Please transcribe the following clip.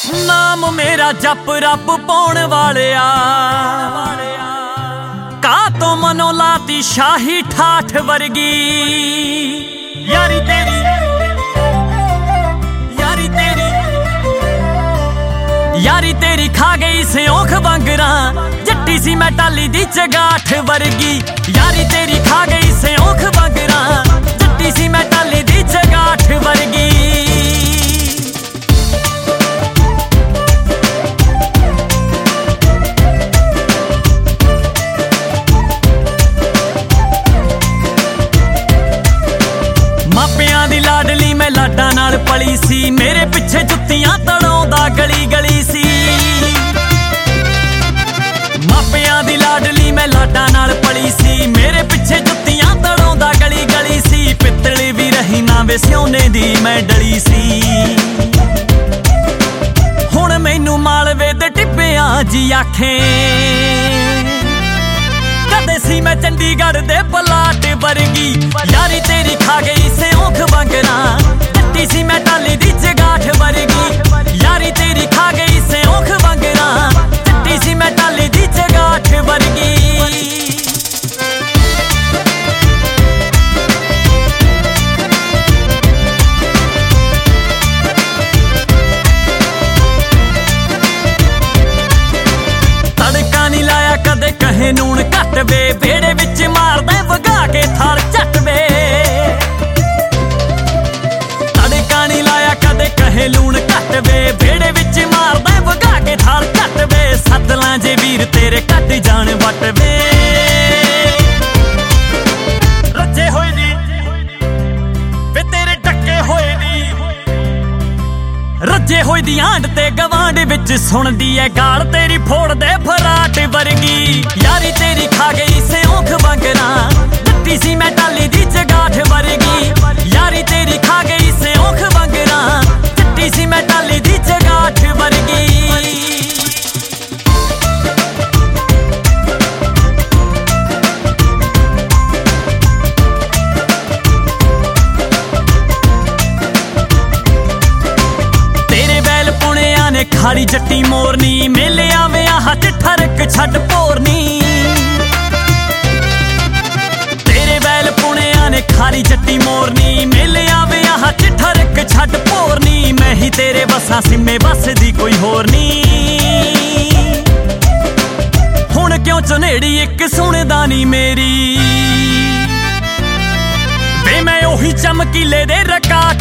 नाम मेरा जप रब पाउण वालिया का तो मनो लाती शाही ठाठ वर्गी यारी तेरी यारी तेरी खा गई सियोख बंगरा जट्टी सी मैं टाली दी चगाठ वर्गी यारी तेरी खा गई सियोख बंगरा जट्टी सी मैं टाली दी चगाठ वर्गी मापियां दी लाडली मैं लाडा नाल पली सी मेरे पिछे जुत्तियां तड़ाउंदा गली गली सी मापियां दी लाडली मैं लाडा नाल पली सी मेरे पिछे जुत्तियां तड़ाउंदा गली गली सी पित्तली भी रही ना वे सियोने दी मैं डली सी हुण मैनू मालवे दे टिब्बियां जी आखे कदे सी मैं चंडीगढ़ दे पलाट वर्गी यारी तेरी खा गई सियोख बंगरा जट्टी सी मैं टाली दी चगाठ वर्गी यारी तेरी खा गई सियोख बंगरा जट्टी सी मैं टाली दी चगाठ वर्गी तड़का नहीं लाया कदे कहे नून घट वे बेड़े विच मारदा वगा के थाल झट वे तड़का नहीं लाया कदे कहे लून घट वे बेड़े विच मारदा वगा के थाल झट वे सदलां जे वीर तेरे कट जान वट वे रजे होए दी वे तेरे टक्के होए दी रजे होए दी आंड ते गवांड विच सुणदी ऐ गाल तेरी फोड़ दे फराट वर्गी यारी तेरी खा गई सियोख बंगरा जट्टी सी मैं टाली दी चगाठ वर्गी यारी तेरी खा गई सियोख बंगरा जट्टी सी मैं टाली दी चगाठ वर्गी खाली जट्टी मोरनी मेले आविया हट ठरक छड़ पोरनी तेरे बैल पुणिया ने खाली जट्टी मोरनी मेले आविया हट ठरक छड़ पोरनी मैं ही तेरे बसा सिम्मे बस दी कोई होर नी हुण क्यों चनेड़ी एक सुनदा नी मेरी वे मैं ओही चमकीले दे रकाठ